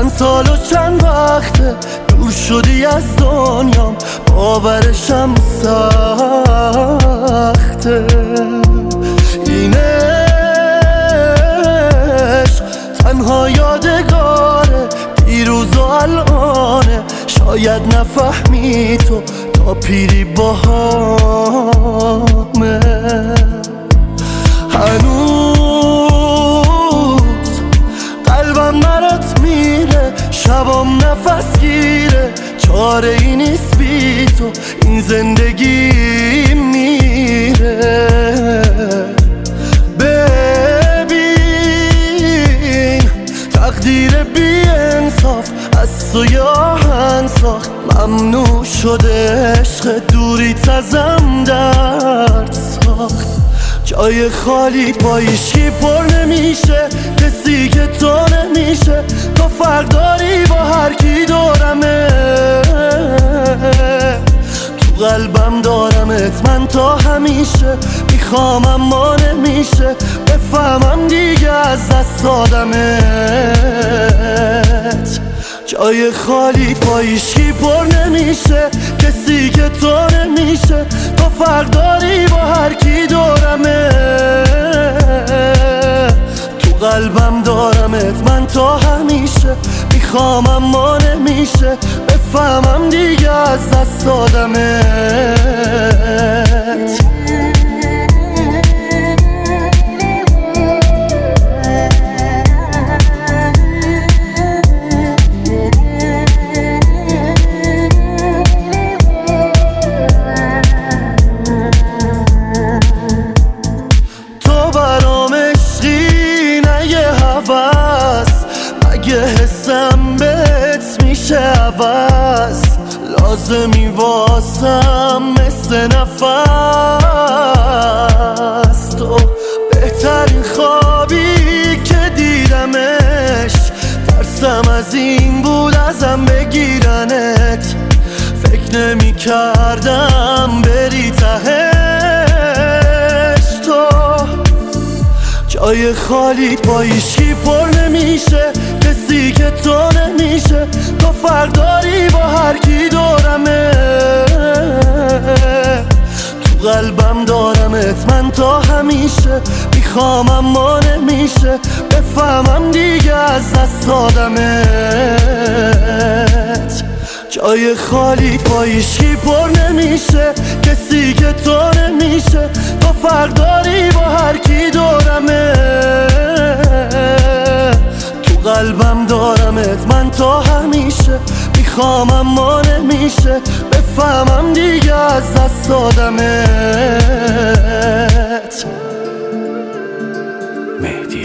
چند سال و چند وقته دور شدی از دنیام، باورشم سخته. این عشق تنها یادگاره دیروز و الانه، شاید نفهمی تو تا پیری باهامه. هنوز قلبم برات میره، شبام نفس گیره، چاره ای نیست بی تو این زندگی میره. ببین تقدیر بی انصاف از تو آهن ساخت، ممنوع شده عشق دوریت ازم درد ساخت. جای خالی با هیچکی پر نمیشه، کسی که تو نمیشه. تو فرق داری با هر کی دورمه، تو قلبم دارمت من تا همیشه. میخوام اما نمیشه بفهمم دیگه از دست دادمت. جای خالی با هیچکی پر نمیشه، کسی که تو نمیشه. تو فرق داری با هر کی دورمه، تو قلبم دارمت من تا همیشه. میخوام اما نمیشه بفهمم دیگه از دست دادمت. مگه حسم بهت میشه عوض، لازمی واسم مثل نفس. تو بهترین خوابی که دیدمش، ترسم از این بود ازم بگیرنت. فکر نمی کردم بری تهش. تو جای خالی با هیچکی پر نمیشه، کسی که تو نمیشه. تو فرق داری با هر کی دورمه، تو قلبم دارمت من تا همیشه. میخوام اما نمیشه بفهمم دیگه از دست دادمت. جای خالی با هیچکی پر نمیشه، کسی که تو نمیشه. تو فرق داری با هر کی دورمه، تو قلبم دارمت من تا همیشه. میخوام اما نمیشه بفهمم دیگه از دست دادمت. مهدی